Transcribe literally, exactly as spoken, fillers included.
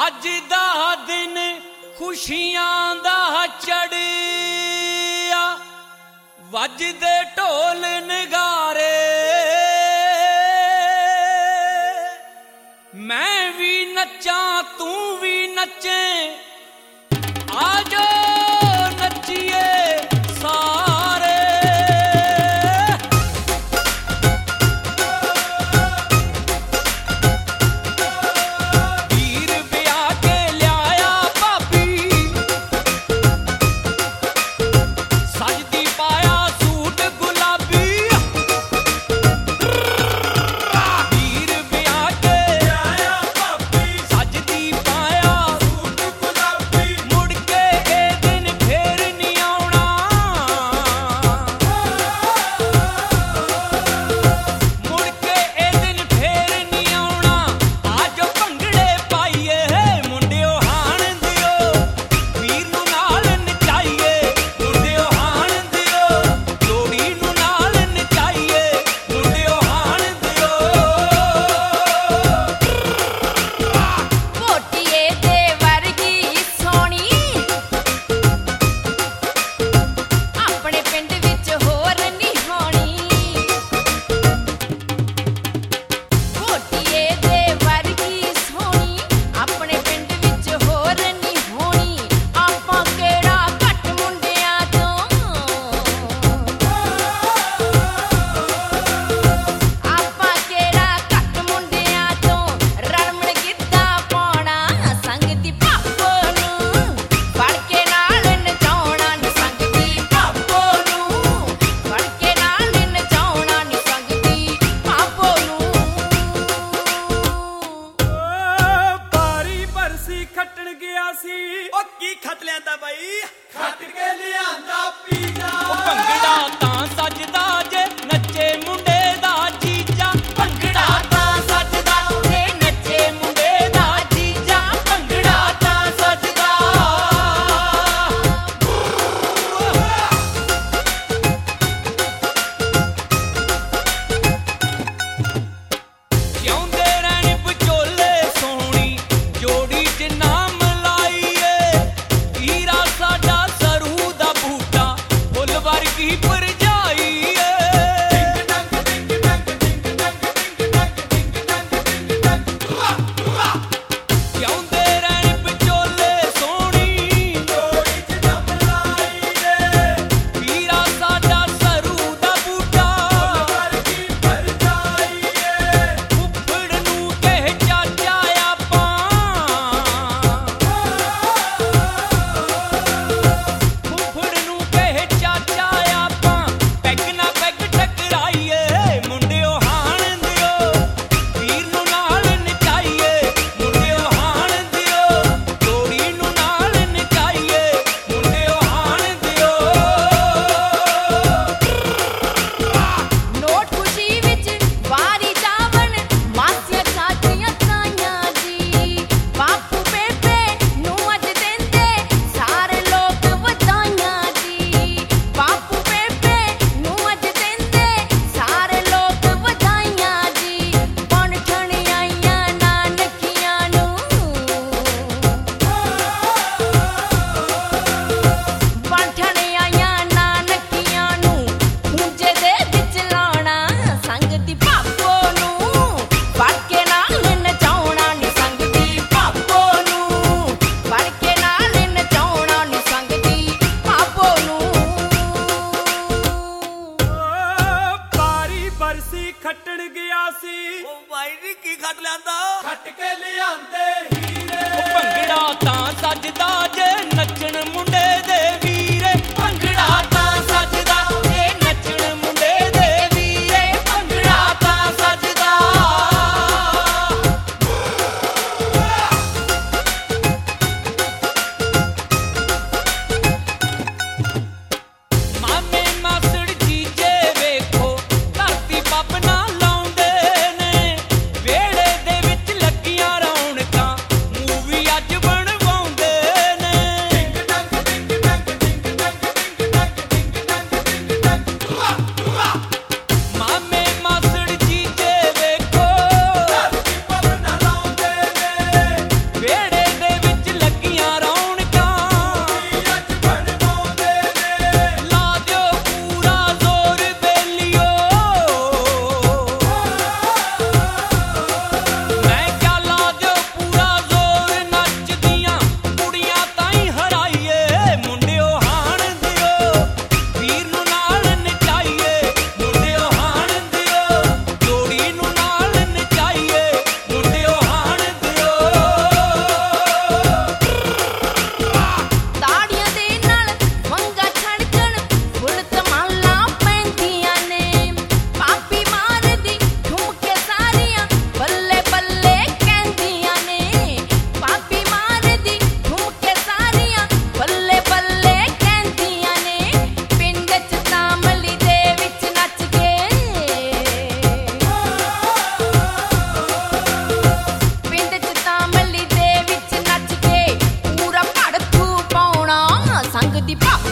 अज दा दिन खुशियां दा चढ़िया वजदे ढोल नगारे मैं भी नच्चा तू भी नचे आजो नचिए सारे वीर ब्याह के लिया भाभी सजदी पाया सूट गुलाबी वीर ब्याह के लिया भाभी सजदी पाया सूट गुलाबी मुड़ के ए दिन फेर नहीं आउणा मुड़ के ए दिन फेर नहीं आउणा आजो भंगड़े पाइए मुंडियो हाण दियो वीर नूं नाल नचाइए मुंडियो हाण दियो जोड़ी नूं नाल नचाइए मुंडियो हाण दियो ਮੋਟੀਏ ਦੇ ਵਰਗੀ ਸੋਹਣੀ ਆਪਣੇ ਪਿੰਡ ਵਿੱਚ ਹੋਰ ਨਹੀਂ ਹੋਣੀ ਮੋਟੀਏ ਦੇ ਵਰਗੀ ਸੋਹਣੀ ਆਪਣੇ ਪਿੰਡ ਵਿੱਚ ਹੋਰ ਨਹੀਂ ਹੋਣੀ ਆਪਾਂ ਕਿਹੜਾ ਘੱਟ ਮੁੰਡਿਆਂ ਤੋਂ ਆਪਾਂ ਕਿਹੜਾ ਘੱਟ ਮੁੰਡਿਆਂ ਤੋਂ ਰਲਮਣ ਗਿੱਧਾ ਪਾਉਣਾ ਸੰਗ ਦੀ ਭਾਪੋ ਨੂੰ ਫੜ ਕੇ ਨਾਲ ਨਚਾਉਣਾ ਨੀ ਸੰਗ ਦੀ ਭਾਪੋ ਨੂੰ ਫੜ ਕੇ ਨਾਲ ਨਚਾਉਣਾ ਨੀ ਸੰਗ ਦੀ ਭਾਪੋ ਨੂੰ ਬਾਰੀ ਬਰਸੀ ਖੱਟਣ ਗਿਆ ਸੀ ਉਹ ਕੀ ਖੱਟ ਲਿਆਂਦਾ ਬਾਈ ਖੱਟ ਕੇ ਲਿਆਂਦਾ ਪੀਜ਼ਾ ਉਹ ਭੰਗੜਾ ਤਾਂ ਸੱਜਦਾ ਜੇ ਨੱਚੇ ਮੁੰਡੇ ਦਾ ਜੀਜਾ ਭੰਗੜਾ ਤਾਂ ਸੱਜਦਾ ਜੇ ਨੱਚੇ ਮੁੰਡੇ ਦਾ ਜੀਜਾ ਭੰਗੜਾ ਤਾਂ ਸੱਜਦਾ ਜਿਉਂਦੇ ਰਹਿਣ ਵਿਚੋਲੇ ਸੋਹਣੀ ਜੋੜੀ ਚ ਨਾਮ ਲਾਈਏ ਹੀਰਾ ਸਾਡਾ ਸਰੂ ਦਾ ਬੂਟਾ ਫੁੱਲ ਵਰਗੀ ਭਰਜਾਈ ਸੰਗ ਦੀ ਭਾਪੋ